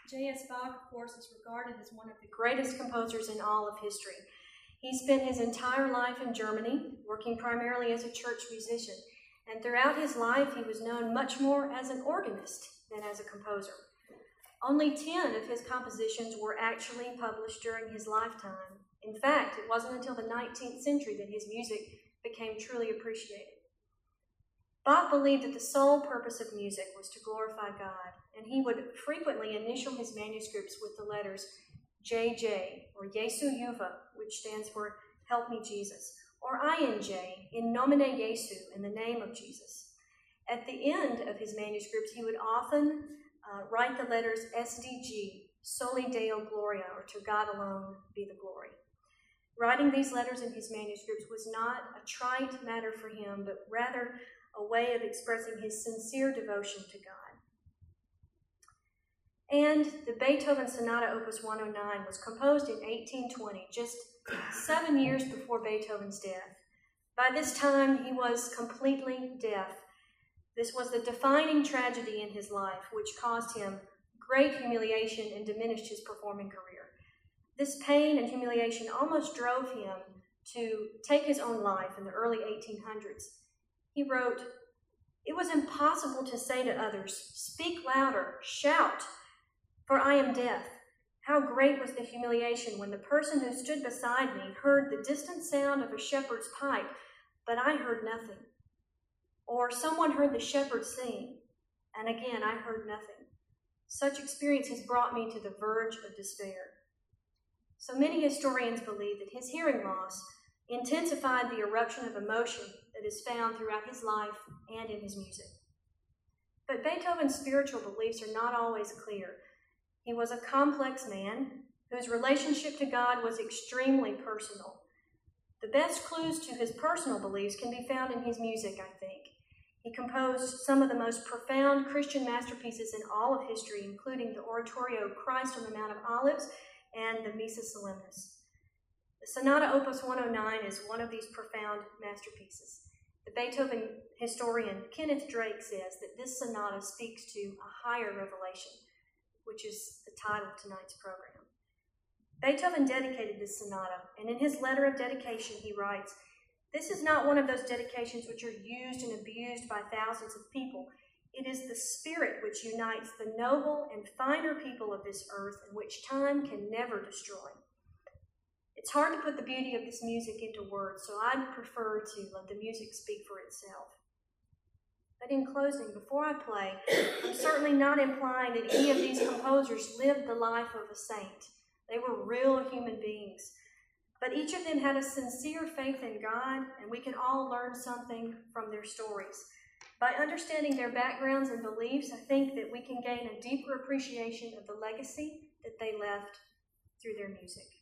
J.S. Bach, of course, is regarded as one of the greatest composers in all of history. He spent his entire life in Germany, working primarily as a church musician, and throughout his life he was known much more as an organist than as a composer. Only 10 of his compositions were actually published during his lifetime. In fact, it wasn't until the 19th century that his music became truly appreciated. Bach believed that the sole purpose of music was to glorify God, and he would frequently initial his manuscripts with the letters JJ, or Jesu Juva, which stands for Help Me Jesus, or INJ, In Nomine Jesu, in the name of Jesus. At the end of his manuscripts, he would often write the letters SDG, Soli Deo Gloria, or To God Alone Be the Glory. Writing these letters in his manuscripts was not a trite matter for him, but rather a way of expressing his sincere devotion to God. And the Beethoven Sonata Opus 109 was composed in 1820, just 7 years before Beethoven's death. By this time, he was completely deaf. This was the defining tragedy in his life, which caused him great humiliation and diminished his performing career. This pain and humiliation almost drove him to take his own life in the early 1800s. He wrote, "It was impossible to say to others, 'Speak louder, shout, for I am deaf.' How great was the humiliation when the person who stood beside me heard the distant sound of a shepherd's pipe, but I heard nothing. Or someone heard the shepherd sing, and again I heard nothing. Such experience has brought me to the verge of despair." So many historians believe that his hearing loss intensified the eruption of emotion that is found throughout his life and in his music. But Beethoven's spiritual beliefs are not always clear. He was a complex man whose relationship to God was extremely personal. The best clues to his personal beliefs can be found in his music, I think. He composed some of the most profound Christian masterpieces in all of history, including the oratorio Christ on the Mount of Olives and the Missa Solemnis. The Sonata Opus 109 is one of these profound masterpieces. The Beethoven historian Kenneth Drake says that this sonata speaks to a higher revelation, which is the title of tonight's program. Beethoven dedicated this sonata, and in his letter of dedication he writes, "This is not one of those dedications which are used and abused by thousands of people. It is the spirit which unites the noble and finer people of this earth and which time can never destroy." It's hard to put the beauty of this music into words, so I'd prefer to let the music speak for itself. But in closing, before I play, I'm certainly not implying that any of these composers lived the life of a saint. They were real human beings. But each of them had a sincere faith in God, and we can all learn something from their stories. By understanding their backgrounds and beliefs, I think that we can gain a deeper appreciation of the legacy that they left through their music.